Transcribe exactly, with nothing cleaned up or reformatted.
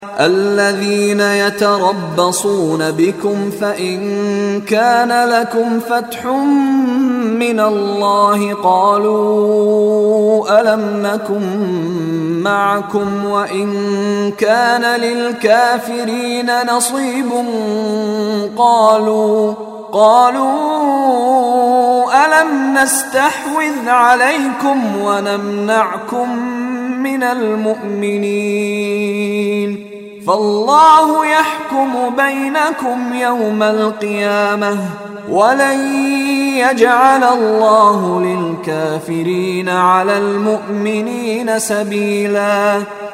الذين يتربصون بكم فإن كان لكم فتح من الله قالوا ألم نكن معكم وإن كان للكافرين نصيب قالوا قالوا ألم نستحوذ عليكم ونمنعكم من المؤمنين فالله يحكم بينكم يوم القيامة ولن يجعل الله للكافرين على المؤمنين سبيلا.